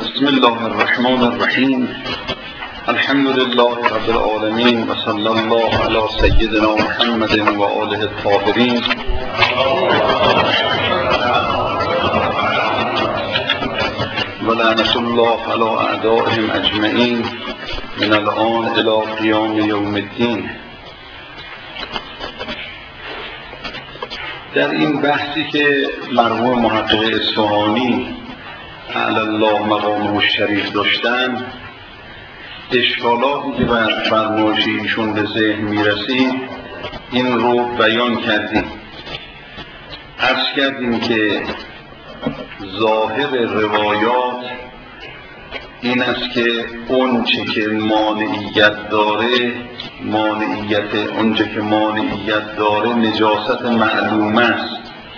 بسم الله الرحمن الرحیم. الحمد لله رب العالمین و صلی الله علی سیدنا محمد و آله الطاهرین. و لعنت الله علی اعدائهم اجمعین من الآن الی قیام یوم الدین. در این بحثی که مرحوم محقق اصفهانی اعلی الله مقامه الشریف داشتن، اشکالاتی که بر فرمایش ایشون به ذهن میرسید این رو بیان کردیم. عرض کردیم که ظاهر روایات این است که اون چه که مانعیت داره، نجاست معلوم است.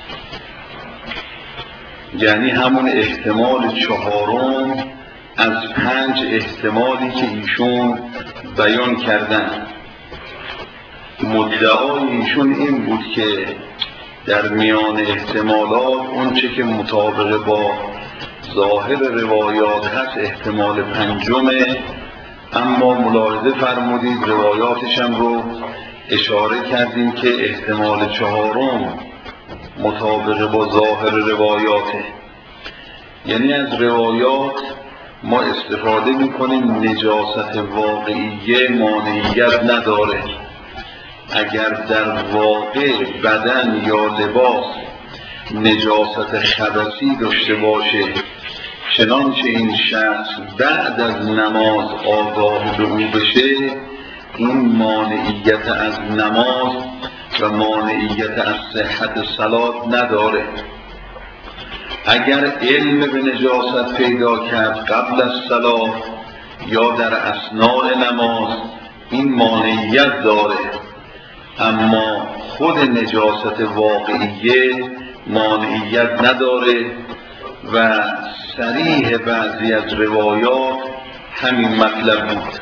یعنی همون احتمال چهارم از 5 احتمالی که ایشون بیان کردن. مدعای ایشون این بود که در میان احتمالات اون چه که مطابق با ظاهر روایات هست احتمال 5مه، اما ملاحظه فرمودید روایاتش هم رو اشاره کردیم که احتمال 4 مطابق با ظاهر روایاته. یعنی از روایات ما استفاده میکنیم نجاست واقعیه مانعیت نداره. اگر در واقع بدن یا لباس نجاست خبثی داشته باشه، چنانچه این شخص بعد از نماز آگاه به او بشه، این مانعیت از نماز و مانعیت از صحت صلات نداره. اگر علم به نجاست پیدا کرد قبل از صلات یا در اثناء نماز، این مانعیت داره، اما خود نجاست واقعیه مانعیت نداره. و صریح بعضی از روایات همین مطلب بود.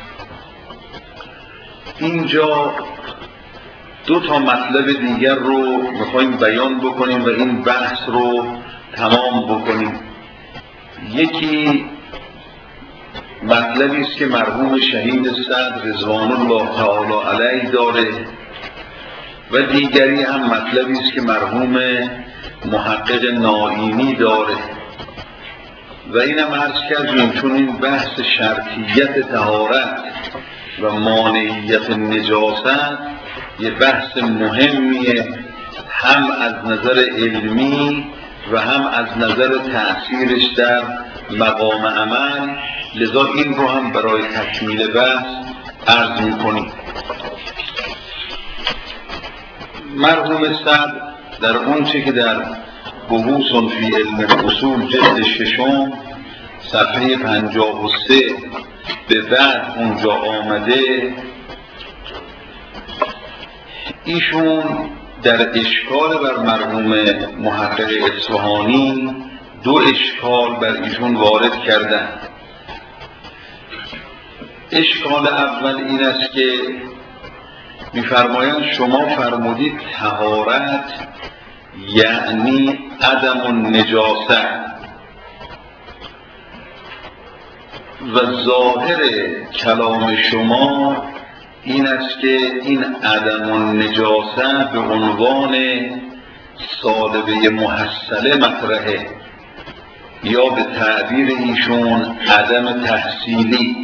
اینجا 2 مطلب دیگر رو میخوایم بیان بکنیم و این بحث رو تمام بکنیم. یکی مطلبی است که مرحوم شهید صدر رضوان الله تعالی علیه داره و دیگری هم مطلبی است که مرحوم محقق نائینی داره. و اینم عرض کردیم چون این بحث شرطیت طهارت و مانعیت نجاست یه بحث مهمیه، هم از نظر علمی و هم از نظر تأثیرش در مقام عمل. لذا این رو هم برای تکمیل بحث عرض میکنیم. مرحوم صدر در اون چه که در بحوث فی علم الاصول جلد 6 صفحه 53 به بعد اونجا آمده، ایشون در اشکال بر مرحوم محقق اصفهانی 2 اشکال بر ایشون وارد کردن. اشکال اول این است که می‌فرمایند شما فرمودید طهارت یعنی عدم النجاست و ظاهر کلام شما این است که این عدم النجاست به عنوان سالبه محصله مطرحه، یا به تعبیر ایشون عدم تحصیلی.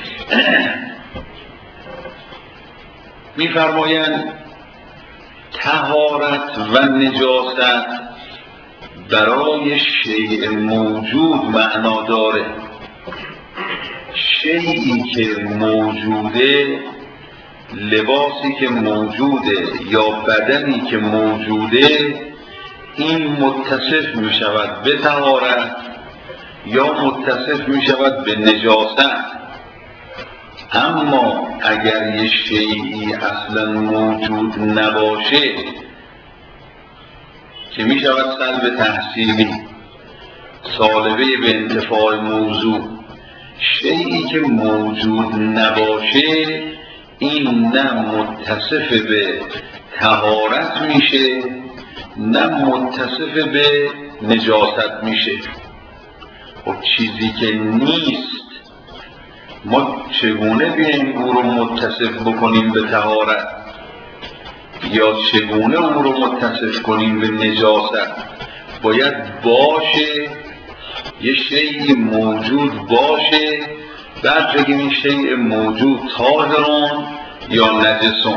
می‌فرمایند طهارت و نجاست برای شیء موجود معنا داره. شیئی که موجوده، لباسی که موجوده یا بدنی که موجوده، این متصف می شود به طهارت یا متصف می شود به نجاست. اما اگر یه شیئی اصلا موجود نباشه که می شود سلب تحصیلی، سالبه به انتفاع موضوع، شیئی که موجود نباشه این نه متصف به طهارت میشه نه متصف به نجاست میشه. خب چیزی که نیست ما چگونه بیاییم او رو متصف بکنیم به طهارت یا چگونه او رو متصف کنیم به نجاست؟ باید باشه، یه شیئی موجود باشه، بعد بگیم این شیء موجود طاهرون یا نجسون.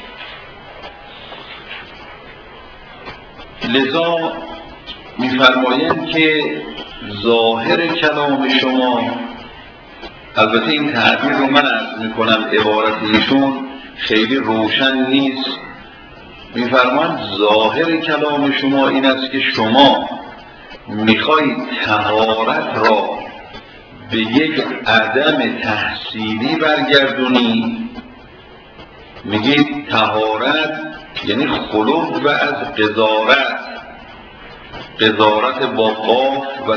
لذا می‌فرمایند که ظاهر کلام شما، البته این تعبیر رو من عرض میکنم، عبارت ایشون خیلی روشن نیست. میفرمایند ظاهر کلام شما این است که شما میخواید طهارت را به یک عدم تحصیلی برگردونی. میگید طهارت یعنی خلو از قذارت، قذارت با قاف و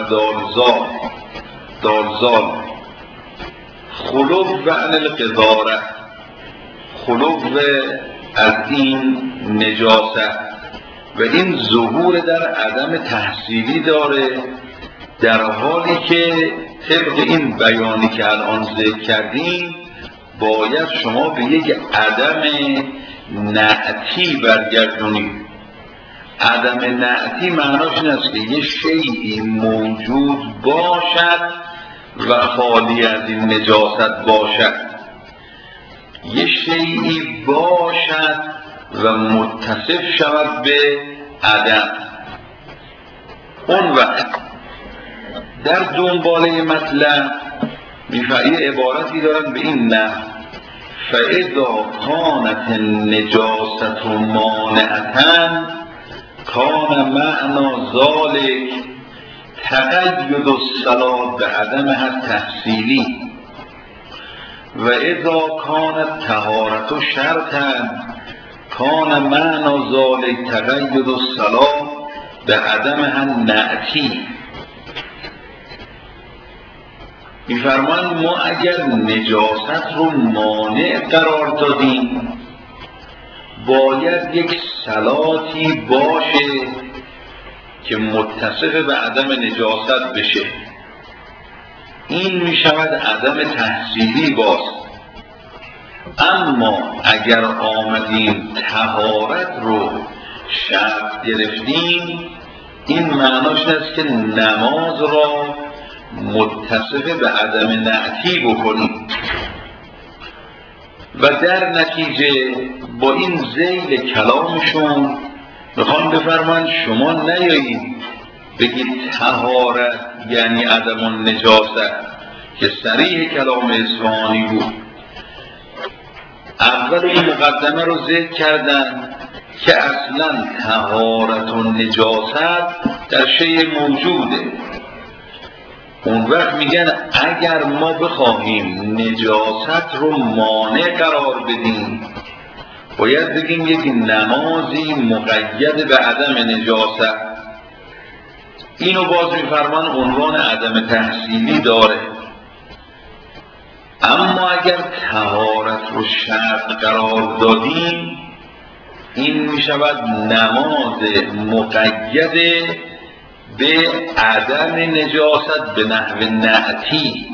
دالزال، خلو عن القذارت، خلو از این نجاست. و این ظهور در عدم تحصیلی داره، در حالی که طبق این بیانی که الان ذکر کردیم باید شما به یک عدم نعتی برگردونید. عدم نعتی معناش این است که یه شیئی موجود باشد و خالی از این نجاست باشد، یه شیئی باشد و متصف شود به عدم. اون وقت در دنباله مطلب میفعی عبارتی دارن به این نحو: فاذا کانت النجاست مانعة کان معنی ذلک تقید الصلاة به عدمها التحصیلی و اذا کانت طهارت شرطا کان معنی ذلک تقید الصلاة به عدمها النعتی. می‌فرمایند ما اگر نجاست رو مانع قرار دادیم باید یک صلاتی باشه که متصف به عدم نجاست بشه. این میشود عدم تحصیلی باز. اما اگر آمدیم طهارت رو شرط گرفتیم، این معناش است که نماز را متصف به عدم نعتی بکنیم و در نتیجه با این ذیل کلامشون میخوان بفرمایند شما نیایید بگید طهارت یعنی عدم النجاست که صریح کلام اصفهانی بود. اول این مقدمه رو ذکر کردن که اصلا طهارت و نجاست در شیء موجوده. اون وقت میگن اگر ما بخواهیم نجاست رو مانع قرار بدیم باید بگیم یک نمازی مقید به عدم نجاست. اینو باز میفرمان عنوان عدم تحصیلی داره. اما اگر طهارت رو شرط قرار دادیم این میشود نماز مقید به عدم نجاست به نحو نعتی.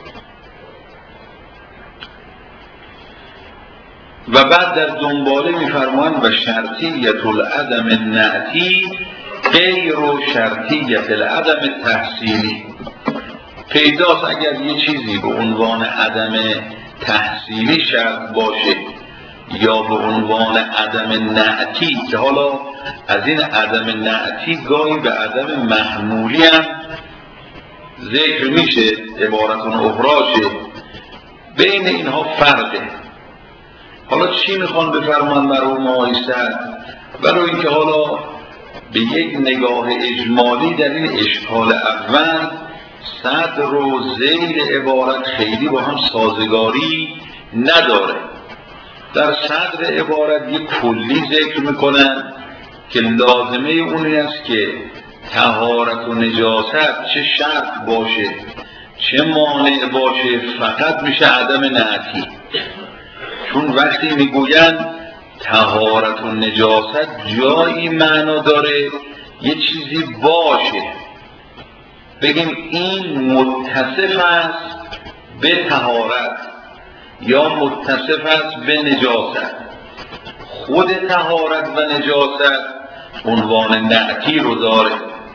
و بعد در دنباله میفرمایند و شرطیت العدم النعتی غیر و شرطیت العدم تحصیلی. پیداست اگر یه چیزی به عنوان عدم تحصیلی شرط باشه یا به عنوان عدم نعتی، که حالا از این عدم نعتی گاهی به عدم محمولی هم ذکر میشه، عبارتون اخراشه، بین اینها فرقه. حالا چی میخوان بفرمان مرحوم آقای سعد؟ برای اینکه حالا به یک نگاه اجمالی در این اشکال اول صدر و ذیل عبارت خیلی با هم سازگاری نداره. در صدر عبارت یک کلی ذکر میکنن که لازمه اون این است که طهارت و نجاست چه شرط باشه چه مانع باشه فقط میشه عدم نعتی. چون وقتی میگویند طهارت و نجاست جایی معنا داره یه چیزی باشه، بگیم این متصف است به طهارت یا متصف است به نجاست. خود طهارت و نجاست عنوان نعتی رو داره.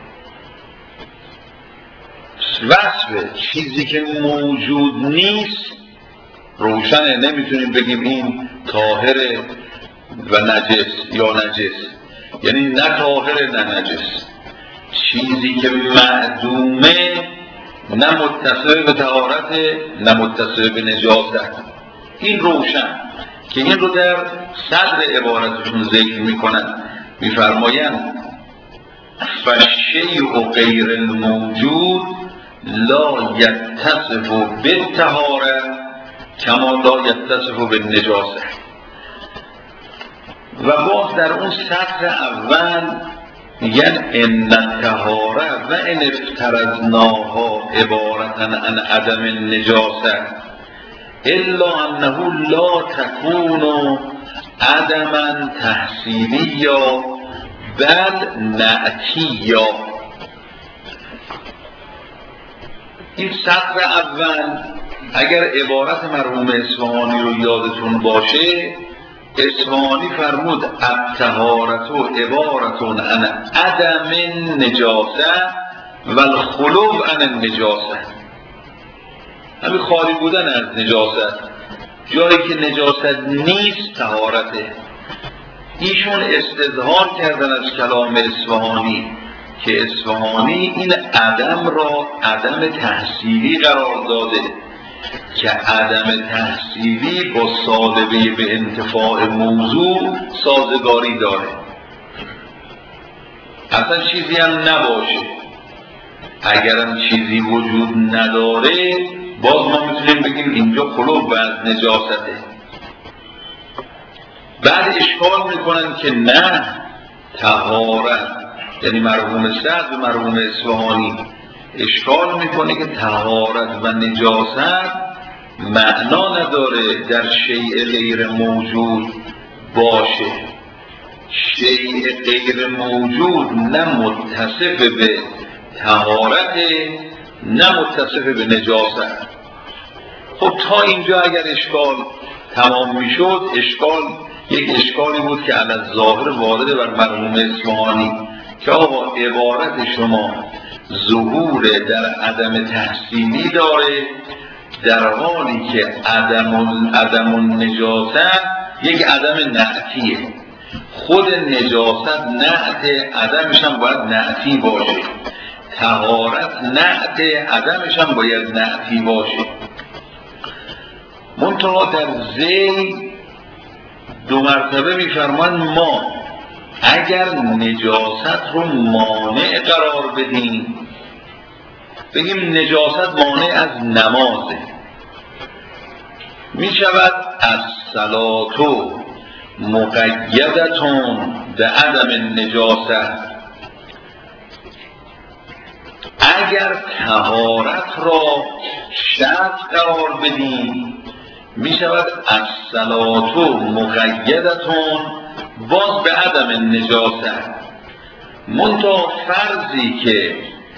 وصف چیزی که موجود نیست روشنه، نمیتونیم بگیم این طاهره و نجس یا نجس، یعنی نه طاهره نه نجس. چیزی که معدومه نه متصف به طهارت نه متصف به نجاست. این روشن که این رو در صدر عبارتشون ذکر میکنن، میفرمایند فالشیء غیر الموجود لا یتصف بالطهاره کما لا یتصف بالنجاسه. و باز در اون سطر اول میگن ان الطهاره و ان افترضناها عبارتا عن عدم النجاسه الا انه لا تكون عدما تحصیلیا بل نعتیا. این سطر اول اگر عبارت مرحوم اصفهانی رو یادتون باشه، اصفهانی فرمود الطهارة عبارة عن عدم النجاسه و الخلو عن النجاسه. همین خالی بودن از نجاست، جایی که نجاست نیست طهارته. ایشون استظهار کردن از کلام اصفهانی که اصفهانی این عدم را عدم تحصیلی قرار داده که عدم تحصیلی با صادقه به انتفاع موضوع سازگاری داره. اصلا چیزی هم نباشه، اگرم چیزی وجود نداره باز ما میتونیم بگیم اینجا خلو از نجاسته. بعد اشکال میکنن که نه، طهارت یعنی مرحوم سعد و مرحوم اصفهانی اشکال میکنه که طهارت و نجاست معنا نداره در شیء غیر موجود باشه. شیء غیر موجود نه متصف به طهارت نه متصف به نجاست. خب تا اینجا اگر اشکال تمام میشد، یک اشکالی بود که علی الظاهر وارد بر مرحوم اصفهانی که آقا عبارت شما ظهور در عدم تحصیلی داره، در حالی که عدم النجاست یک عدم نعتیه. خود نجاست نعت، عدمش هم باید نعتی باشه. طهارت نعت، عدمش هم باید نعتی باشه. منتها در ذیل دو مرتبه میفرمان ما اگر نجاست رو مانع قرار بدیم، بگیم نجاست مانع از نمازه، می شود الصلاة مقیدتون به عدم النجاست. اگر طهارت را شرط قرار بدیم می شود الصلاة مقیدتون باز به عدم النجاست. منتها فرضی که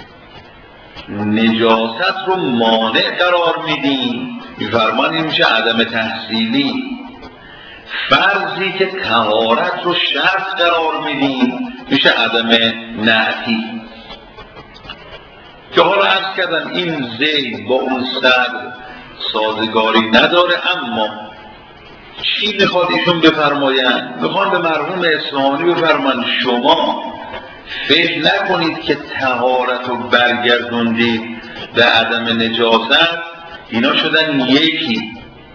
نجاست رو مانع قرار میدیم میفرمان این میشه عدم تحصیلی. فرضی که طهارت رو شرط قرار میدیم میشه عدم نعتی. که حالا عرض کردم این ذیل با اون صدر سازگاری نداره. اما چی میخواد ایشون بفرمایند؟ میخوان به مرحوم اصفهانی بفرمان شما فکر نکنید که طهارت رو برگردوندید به عدم نجاست اینا شدن یکی.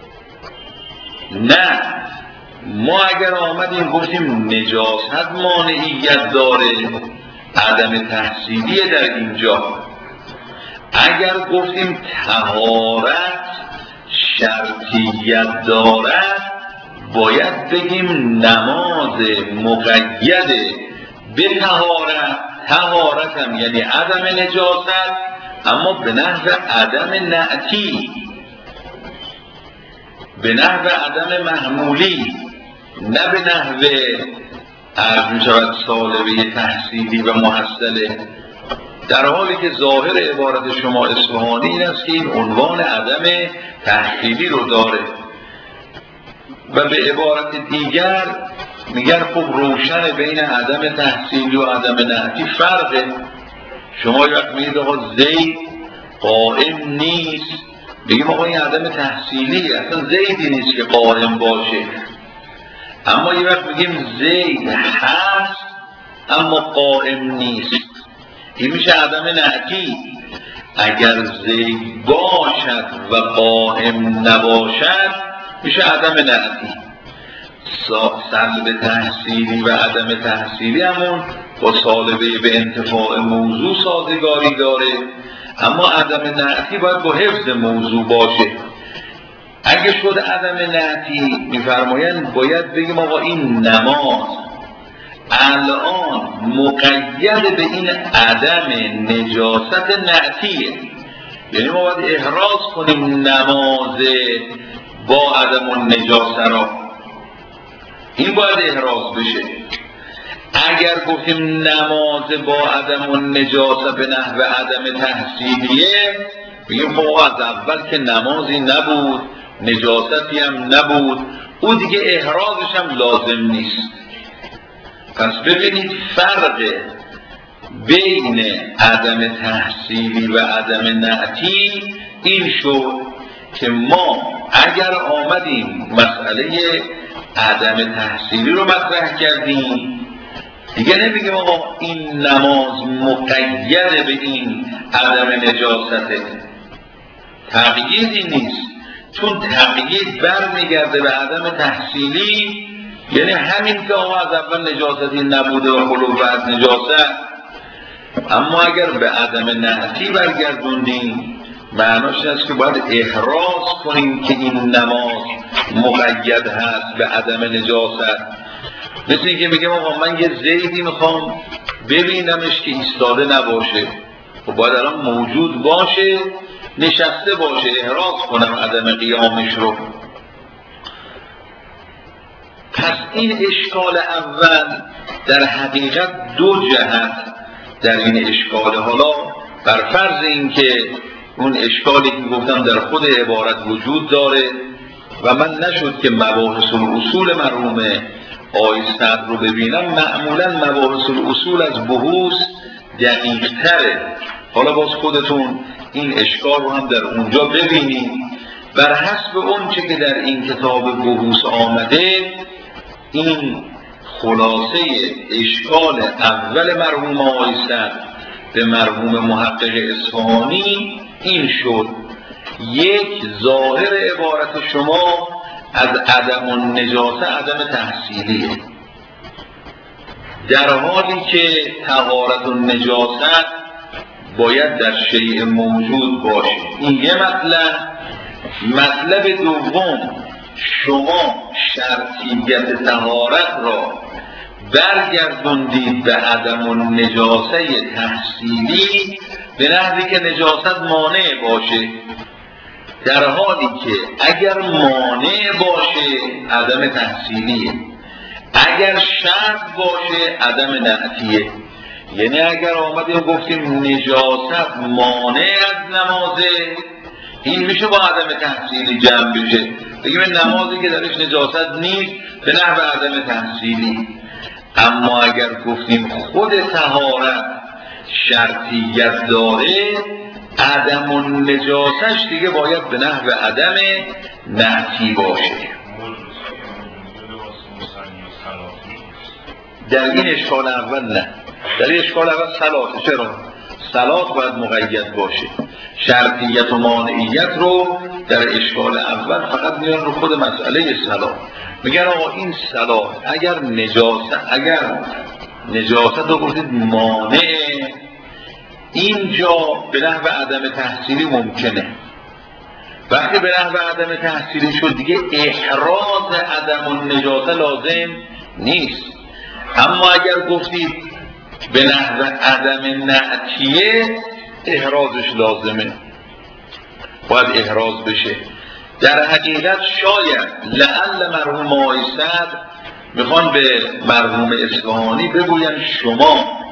نه، ما اگر آمدیم گفتیم نجاست مانعیت داره، عدم تحصیلیه در اینجا. اگر گفتیم طهارت شرطیت دارد باید بگیم نماز مقید به طهارت هم یعنی عدم نجاست، اما به نحو عدم نعتی، به نحو عدم محمولی، نه به نحو عرض می شود سالبه تحصیلی و محصله. در حالی که ظاهر عبارت شما اصفهانی این است که این عنوان عدم تحصیلی رو داره و به عبارت دیگر میگن خب روشن بین عدم تحصیلی و عدم نعتی فرقه. شما یک وقت میگید آقا زید قائم نیست، بگیم آقا این عدم تحصیلی، اصلا زیدی نیست که قائم باشه. اما یک وقت میگیم زید هست اما قائم نیست، این میشه عدم نعتی. اگر زید باشد و قائم نباشد میشه عدم نعتی. سلب تحصیلی و عدم تحصیلی همون با سالبه به انتفاع موضوع سازگاری داره، اما عدم نعتی باید با حفظ موضوع باشه. اگه شد عدم نعتی میفرمایند باید بگیم آقا این نماز الان مقید به این عدم نجاست نعتیه، یعنی ما باید احراز کنیم نماز با عدم النجاست را، این باید احراز بشه. اگر گفتیم نماز با عدم النجاست به نحو عدم تحصیلیه، بگیم خب از اول که نمازی نبود نجاستی هم نبود، او دیگه احرازش هم لازم نیست. پس ببینید فرق بین عدم تحصیلی و عدم نعتی این شد که ما اگر آمدیم مسئله عدم تحصیلی رو مطرح کردیم دیگه نمیگیم آقا این نماز مقید به این عدم نجاسته، تقییدی نیست، چون تقیید برمیگرده به عدم تحصیلی، یعنی همین که آقا از اول نجاستی نبوده و خلوف از نجاست. اما اگر به عدم نعتی برگردوندیم معناش این است که باید احراز کنیم که این نماز مقید هست به عدم نجاست. مثل اینکه میگم آقا من یه زیدی میخوام ببینمش که ایستاده نباشه، خب باید الان موجود باشه، نشسته باشه، احراز کنم عدم قیامش رو. پس این اشکال اول در حقیقت دو جهت در این اشکال، حالا بر فرض این که اون اشکالی که گفتم در خود عبارت وجود داره و من نشد که مباحث الاصول مرحوم آقای صدر رو ببینم، معمولا مباحث الاصول از بحوث دقیق تره. حالا باز خودتون این اشکال رو هم در اونجا ببینید، بر حسب اون چه که در این کتاب بحوث آمده. این خلاصه اشکال اول مرحوم آقای صدر به مرحوم محقق اصفهانی این شد: یک، ظاهر عبارت شما از عدم النجاسه عدم تحصیلیه، در حالی که طهارت النجاست باید در شیء موجود باشه. این یه مطلب دوم، شما شرطیت طهارت را برگردوندید به عدم النجاسه تحصیلی به نحوی که نجاست مانع باشه، در حالی که اگر مانع باشه عدم تحصیلیه، اگر شرط باشه عدم نعتیه. یعنی اگر آمدیم گفتیم نجاست مانع از نمازه، این میشه با عدم تحصیلی جمع بشه، بگیم نمازی که درش نجاست نیست به نحو عدم تحصیلی. اما اگر گفتیم خود طهارت شرطیت داره، عدم النجاسش دیگه باید به نحو عدم نعتی باشه. در این اشکال اول نه، در این اشکال اول صلات. چرا؟ صلات باید مقید باشه. شرطیت و مانعیت رو در اشکال اول فقط میان رو خود مسئله صلات. میگن آقا این صلات اگر نجاست رو گفتید مانع، اینجا به نحو عدم تحصیلی ممکنه. وقتی به نحو عدم تحصیلی شد دیگه احراز عدم النجاسه لازم نیست. اما اگر گفتید به نحو عدم نعتیه، احرازش لازمه، باید احراز بشه. در حقیقت شاید لعل مرحوم آقای صدر میخوان به مرحوم اصفهانی بگوین شما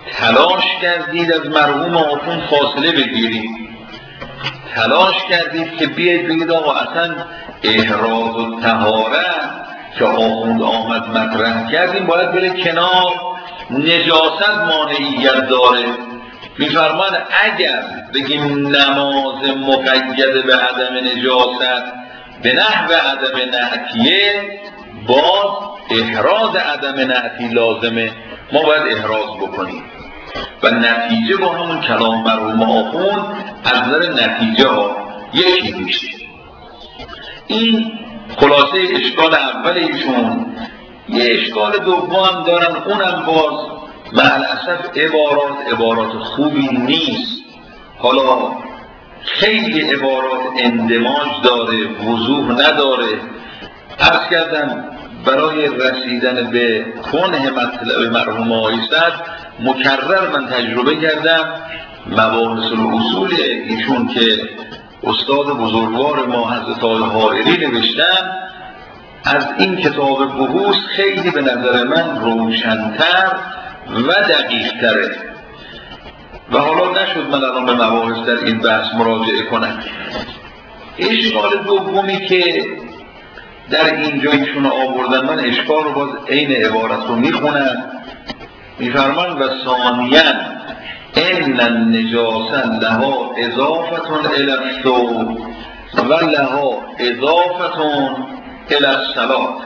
تلاش کردید از مرحوم آخوند فاصله بگیرید، تلاش کردید که بیاید بگید آقا اصلا احراز و طهارت که آخوند آمد مطرح کردیم باید بره کنار، نجاست مانعیت داره. میفرمان اگر بگیم نماز مقید به عدم نجاست به نحو عدم نعتیه، باز احراز عدم نعتی لازمه، ما باید احراز بکنیم و نتیجه با همون کلام مرحوم آخوند از نظر نتیجه ها یکی میشه. این خلاصه اشکال اول ایشون. یه اشکال دوم دارن، اونم باز معلاسف عبارات خوبی نیست. حالا خیلی عبارات اندماج داره، وضوح نداره. عرض کردم برای رسیدن به کنه مطلب مرحوم آقای سعد مکرر من تجربه کردم مباحث الاصول ایشون که استاد بزرگوار ما حضرت آقای حائری نوشتن، از این کتاب بحوث خیلی به نظر من روشن‌تر و دقیق‌تره و حالا نشد من الان به مباحث در این بحث مراجعه کنم. اشکال دومی که در اینجا ایشون آوردن، من اشکال رو باز عین عبارت رو میخونم، میفرمان و ثانیاً ان النجاسه لها اضافه الی الثوب و لها اضافه الی الصلاه.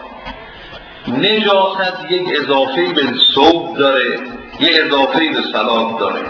نجاست یک اضافه‌ای به ثوب داره، یک اضافه‌ای به صلات داره.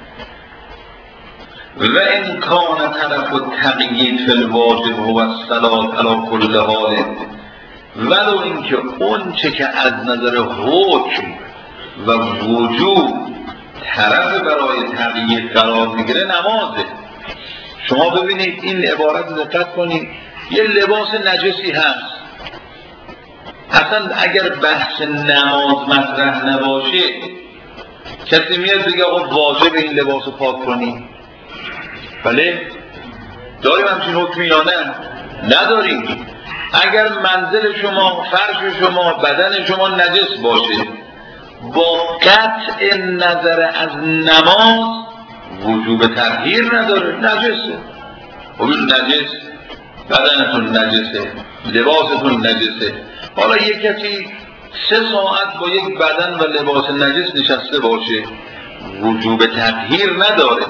و این کان طرف التقیید فی الواجب و الصلات علی کل حال، ولو اینکه اون چه که از نظر حکم و وجوب طرف برای تقیید قرار میگیره نمازه. شما ببینید این عبارت دقت کنید، یه لباس نجسی هست، اصلا اگر بحث نماز مطرح نباشه کسی میاد بگه آقا واجب این لباس رو پاک کنی؟ بله؟ داریم همچین حکمی یا نه؟ نداریم. اگر منزل شما، فرش شما، بدن شما نجس باشه، با قطع نظر از نماز وجوب تطهیر نداره، نجسه. این نجس، بدنتون نجسه، لباستون نجسه. حالا یک کسی 3 ساعت با یک بدن و لباس نجس نشسته باشه، وجوب تطهیر نداره.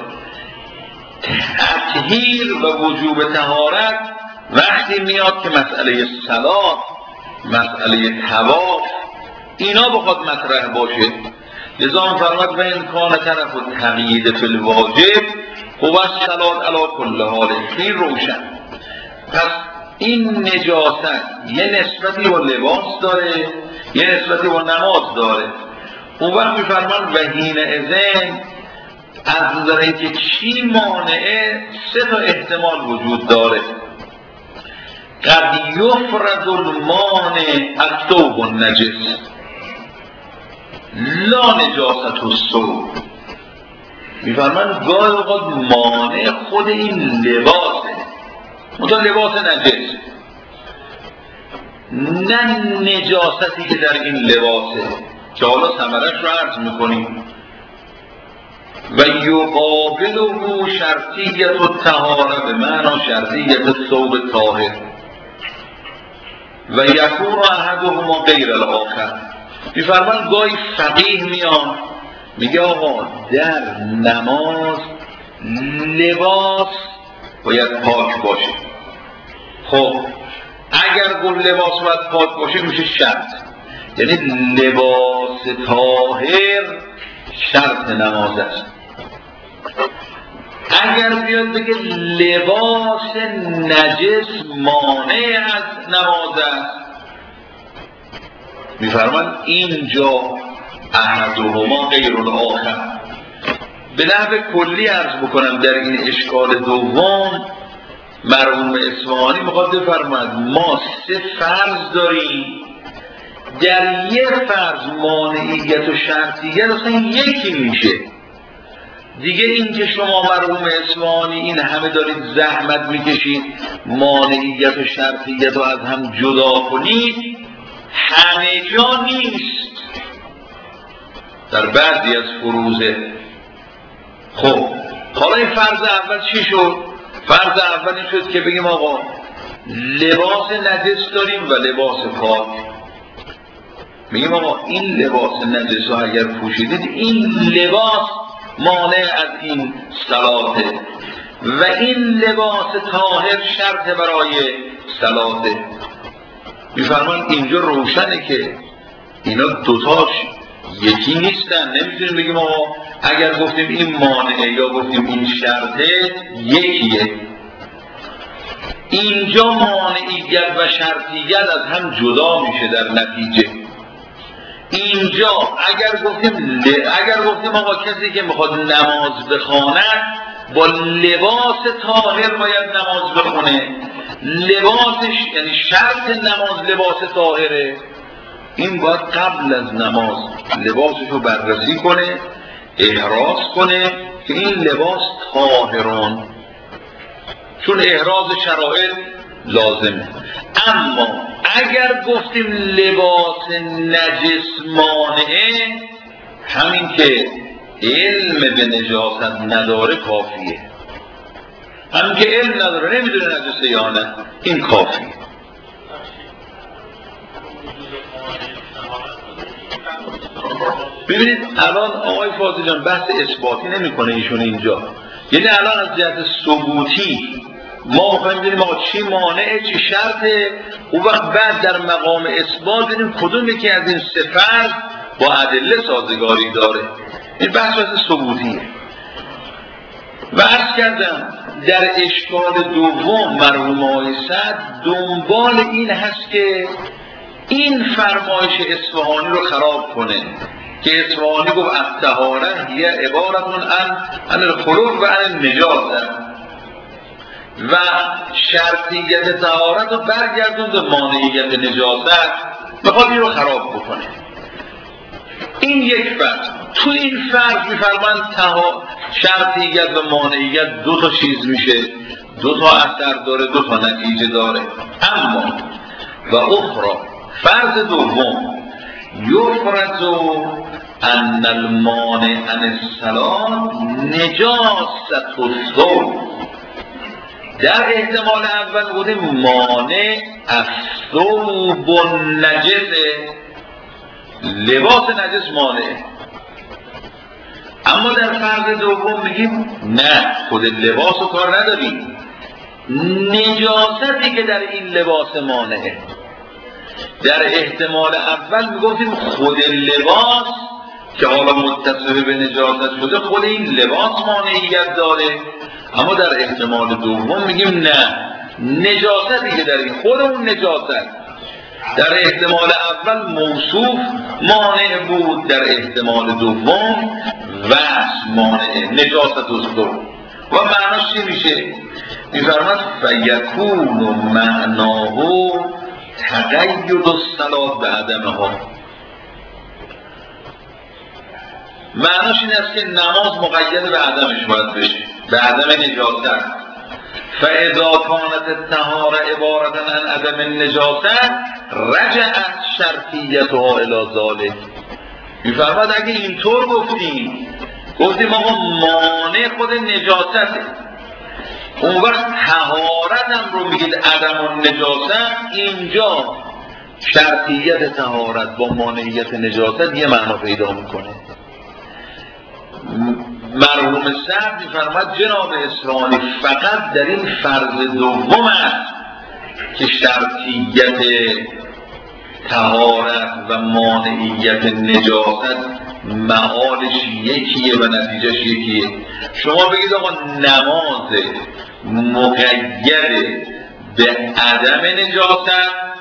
تطهیر و وجوب طهارت وقتی میاد که مسئله صلات، مسئله طواف اینا بخواد مطرح باشه. لذا فرمود و این کان طرف التقیید فی الواجب و الصلات علی کل حال. این روشن. پس این نجاست یه نسبتی با لباس داره، یه نسبتی با نماز داره. اون وقت میفرمان و حین اذن از نظر اینکه چی مانعه 3 تا احتمال وجود داره. قد یفرض المانع الثوب النجس لا نجاست الثوب. میفرمان گاهی اوقات مانع خود این لباسه، مثلا لباس نجس، نه نجاستی که در این لباسه که حالا ثمرش رو عرض میکنیم. و یقابله شرطیت الطهاره به معنی شرطیت الثوب طاهر و یکون احدهما غیر الاخر. میفرمان گاهی فقیه میان میگه آقا در نماز لباس باید پاک باشه. خب اگر گل لباس باید پاک باشه میشه شرط، یعنی لباس طاهر شرط نماز است. اگر بیاد بگه لباس نجس مانع از نماز است، میفرمان اینجا احدهما غیر الاخر. به نحو کلی عرض بکنم در این اشکال دوم مرحوم اصفهانی میخواد بفرماید ما 3 فرض داریم، در یک فرض مانعیت و شرطیت اصلا یکی میشه. دیگه این که شما مرحوم اصفهانی این همه دارید زحمت میکشید مانعیت و شرطیت رو از هم جدا کنید، همه جا نیست. در بعضی از فروزه. خب حالا این فرض اول چی شد؟ فرض اول این شد که بگیم آقا لباس نجس داریم و لباس پاک. بگیم آقا این لباس نجس رو اگر پوشیدید این لباس مانع از این صلاته و این لباس طاهر شرط برای صلاته. میفرمان اینجا روشنه که اینا دوتاش یکی نیستن. نمیتونیم بگیم آقا اگر گفتیم این مانعه یا گفتیم این شرطه یکیه. اینجا مانعیت و شرطیت از هم جدا میشه در نتیجه. اینجا اگر گفتیم آقا کسی که میخواد نماز بخواند با لباس طاهر باید نماز بخونه، لباسش یعنی شرط نماز لباس طاهره، این باید قبل از نماز لباسش رو بررسی کنه، احراز کنه که این لباس طاهران، چون احراز شرائط لازمه. اما اگر گفتیم لباس نجس مانعه، همین که علم به نجاست نداره کافیه. همین که علم نداره نمیدونه نجسه یا نه، این کافیه. ببینید الان آقای فاضل جان بحث اثباتی نمیکنه ایشون اینجا، یعنی الان از جهت ثبوتی ما میخوایم ببینیم آقا چی مانعه چی شرطه، اون وقت بعد در مقام اثبات ببینیم کدوم یکی از این سه فرض با ادله سازگاری داره. این بحث ثبوتیه. و عرض کردم در اشکال دوم مرحوم آقای سعد دنبال این هست که این فرمایش اصفهانی رو خراب کنه که اصفهانی گفت الطهاره هی عبارتون عن الخلوق و عن النجاسه و شرطیت طهارت رو برگردوند به مانعیت نجاست، میخواد این رو خراب بکنه. این یک فرض. تو این فرض میفرماند شرطیت و مانعیت دو تا چیز میشه، دو تا اثر داره، دو تا نتیجه داره. اما و اخرى فرض دوم یفرض ان المانع عن الصلاة نجاست الثوب. در احتمال اول بودیم مانع الثوب النجسه، لباس نجس مانع. اما در فرض دوم میگیم نه، خود لباس رو کار نداریم، نجاستی که در این لباس مانعه. در احتمال اول میگفتیم خود لباس که حالا متصف به نجاست شده خود این لباس مانعیت داره، اما در احتمال دوم میگیم نه، نجاستی که در این خود اون نجاست در احتمال اول موصوف مانع بود، در احتمال دوم وصف مانع نجاست الثوب. و معناش چی میشه؟ میفرماد فیکون معناه تقید الصلاة به عدمها. معناش این است که نماز مقید به عدمش باید بشه، به عدم نجاست. فاذا كانت الطهارة عبارة عن عدم النجاست رجعت شرطیتها الى ذلك. میفرماد اگه اینطور گفتیم آقا مانع خود نجاسته، اون وقت طهارت هم رو میگید عدم النجاست، اینجا شرطیت طهارت با مانعیت نجاست یه معنا پیدا میکنه. مرحوم سعد میفرماد جناب اصفهانی فقط در این فرض دوم است که شرطیت طهارت و مانعیت نجاست معالش یکیه و نتیجهش یکیه. شما بگید آقا نماز مقید به عدم نجاست،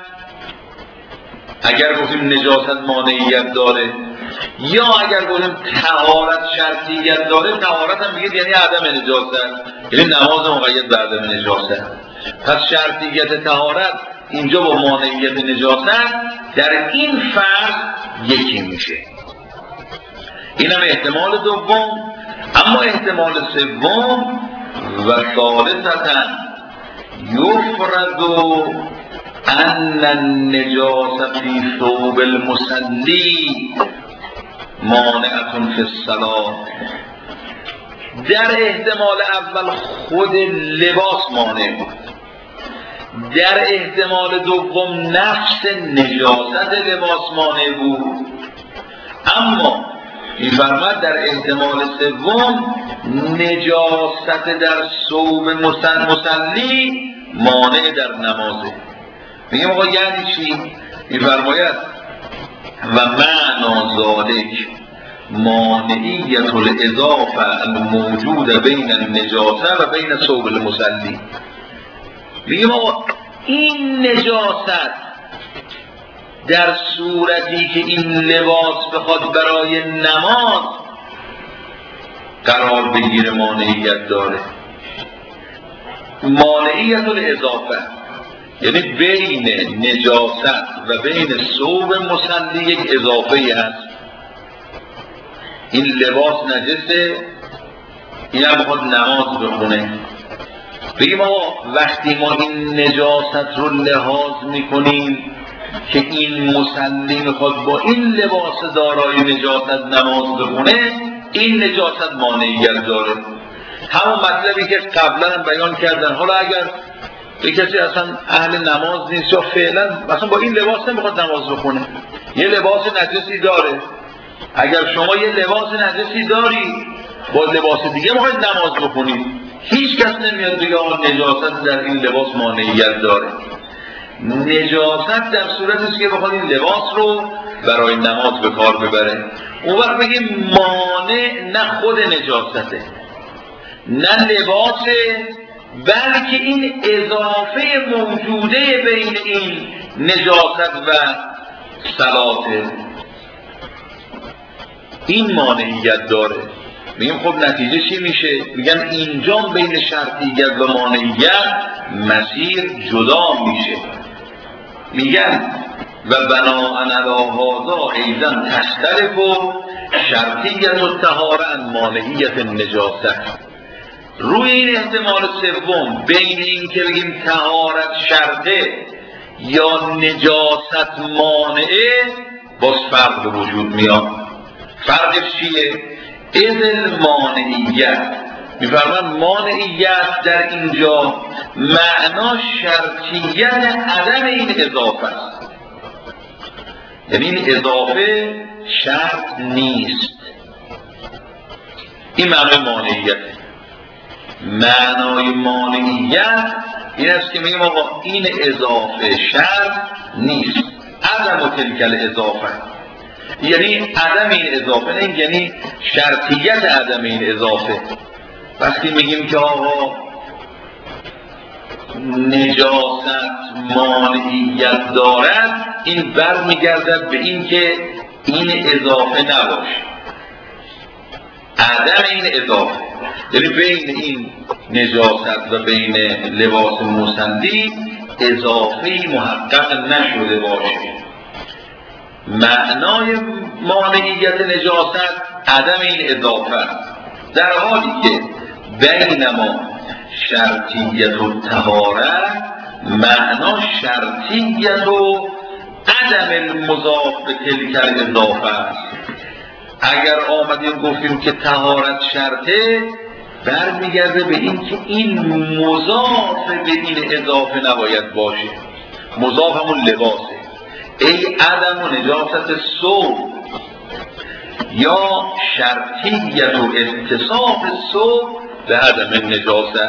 اگر گفتیم نجاست مانعیت داره، یا اگر گفتیم طهارت شرطیت داره، طهارت هم بگید یعنی عدم نجاست، یعنی نماز مقید به عدم نجاست. پس شرطیت طهارت اینجا با مانعیت نجاست در این فرض یکی میشه. اینم احتمال دوم. اما احتمال سوم و ثالثتا یفرض ان النجاسة فی ثوب المصلی مانعة فی الصلاة. در احتمال اول خود لباس مانع بود، در احتمال دوم نفس نجاست لباس مانع بود، اما می‌فرماید در احتمال سوم نجاست در ثوب مصلی مانع در نمازه. میگم آقا یعنی چی؟ می‌فرماید و معنا ذالک مانعیت الاضافه الموجود بین النجاسه و بین ثوب المصلی. میگم آقا این نجاست در صورتی که این لباس بخواد برای نماز قرار بگیره مانعیت داره. مانعیت الاضافه یعنی بین نجاست و بین ثوب مصلی یک اضافه هست. این لباس نجسه، این هم بخواد نماز بخونه. بگیم آقا وقتی ما این نجاست رو لحاظ میکنیم که این مصلی میخواد با این لباس دارای نجاست نماز بخونه، این نجاست مانعیت داره. همون مطلبی که قبلا هم بیان کردن. حالا اگر به کسی اصلا اهل نماز نیست یا فعلا مثلا با این لباس نمیخواد نماز بخونه، یه لباس نجسی داره، اگر شما یه لباس نجسی داری با لباس دیگه میخواید نماز بخونید، هیچ کس نمیاد بگه آقا نجاست در این لباس مانعیت داره. نجاست در صورتی است که بخواد این لباس رو برای نماز به کار ببره. اون وقت بگیم مانع نه خود نجاسته نه لباسه، بلکه این اضافه موجوده بین این نجاست و صلاته، این مانعیت داره. میگیم خب نتیجه چی میشه؟ میگن اینجا بین شرطیت و مانعیت مسیر جدا میشه. میگن و بناء علی هذا ایضا تختلف شرطیت الطهاره عن مانعیت النجاسه. روی این احتمال سوم بین این که بگیم طهارت شرطه یا نجاست مانعه باز فرق به وجود میاد. فرقش چیه؟ اذن مانعیت، میفرمان مانعیت در اینجا معنا شرطیت عدم این اضافه است، یعنی این اضافه شرط نیست. این معنای مانعیت. معنای مانعیت این است که میگیم آقا این اضافه شرط نیست، عدم تلک اضافه، یعنی عدم این اضافه نه، یعنی شرطیت عدم این اضافه. وقتی میگیم که آقا نجاست مانعیت دارد، این برمیگردد به این که این اضافه نباشه، عدم این اضافه، یعنی بین این نجاست و بین لباس مصلی اضافه محقق نشده باشه. معنای مانعیت نجاست عدم این اضافه است، در حالی که بینما شرطیت و طهاره معنا شرطیت و عدم المضاف به تلک الاضافه است. اگر آمدیم گفتیم که طهارت شرطه، برمیگرده به این که این مضاف به این اضافه نباید باشه. مضاف همون لباسه، ای عدم و نجاست ثوب، یا شرطیت و اتصاف ثوب به عدم نجاست.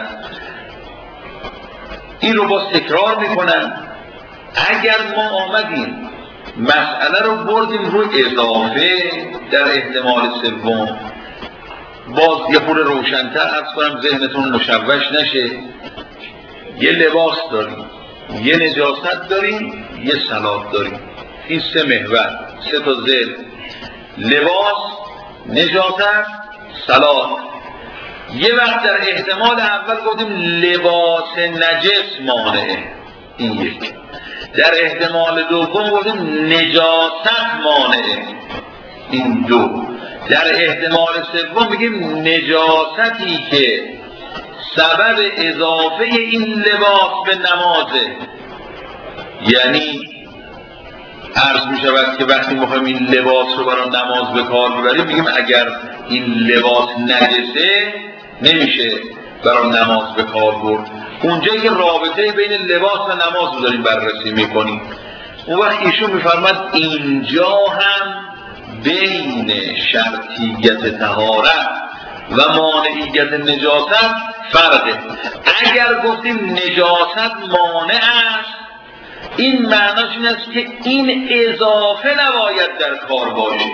این رو باز تکرار میکنن. اگر ما آمدیم مسئله رو بردیم روی اضافه در احتمال سوم، باز یه خورده روشن‌تر عرض کنم ذهنتون مشوش نشه. یه لباس داریم، یه نجاست داریم، یه صلات داریم. این سه محور، سه تا ذهن: لباس، نجاست، صلات. یه وقت در احتمال اول گفتیم لباس نجس مانعه، این یک. در احتمال دوم گفتیم نجاست مانعه، این دو. در احتمال سوم میگیم نجاستی که سبب اضافه این لباس به نمازه، یعنی عرض می شود که وقتی میخوایم این لباس رو برای نماز به کار ببریم میگیم اگر این لباس نجسه نمیشه برای نماز به کار برد. اونجا یه رابطه بین لباس و نماز رو داریم بررسی میکنیم. اون وقت ایشون میفرماد اینجا هم بین شرطیت طهارت و مانعیت نجاست فرقه. اگر گفتیم نجاست مانع است این معناش این است که این اضافه نباید در کار باشه.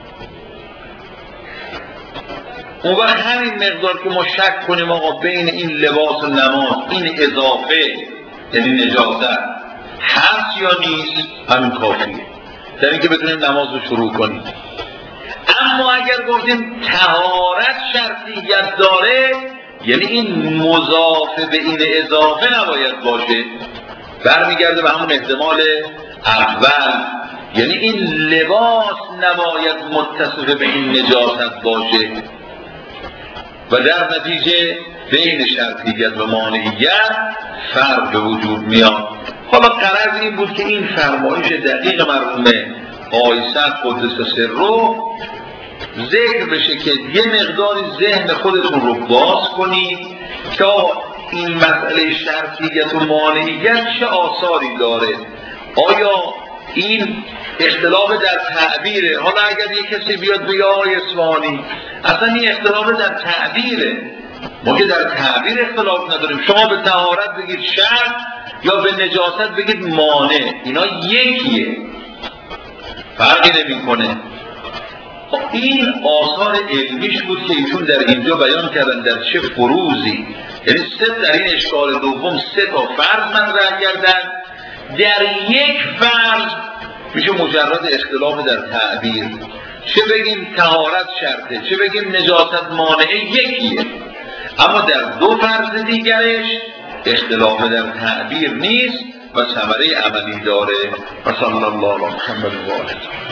اون وقت همین مقدار که ما شک کنیم آقا بین این لباس و نماز این اضافه یعنی نجاست هست یا نیست همین کافیه در اینکه بتونیم نماز رو شروع کنیم. اما اگر گفتیم طهارت شرطیت داره یعنی این مضاف به این اضافه نباید باشه، برمیگرده به همون احتمال اول، یعنی این لباس نباید متصف به این نجاست باشه و در نتیجه بین شرطیت و مانعیت فرق به وجود میاد. حالا غرض این بود که این فرمایش دقیق مرحوم آیسد قدس سره ذکر بشه که یه مقداری ذهن خودتون رو باز کنید که این مسئله شرطیت و مانعیت چه آثاری داره. آیا این اختلاف در تعبیره؟ حالا اگر یک کسی بیاد بگه آقای اصفهانی اصلا این اختلاف در تعبیره، ما که در تعبیر اختلاف نداریم، شما به طهارت بگید شرط یا به نجاست بگید مانع، اینا یکیه فرقی نمی کنه. این آثار علمیش بود که ایشون در اینجا بیان کردن در چه فروزی، یعنی در این اشکال دوم 3 تا فرض مطرح کردن. در یک فرض میشه مجرد اختلاف در تعبیر، چه بگیم طهارت شرطه چه بگیم نجاست مانعه یکیه، اما در 2 فرض دیگرش اختلاف در تعبیر نیست و ثمره عملی داره. و صلی الله علی محمد و آله.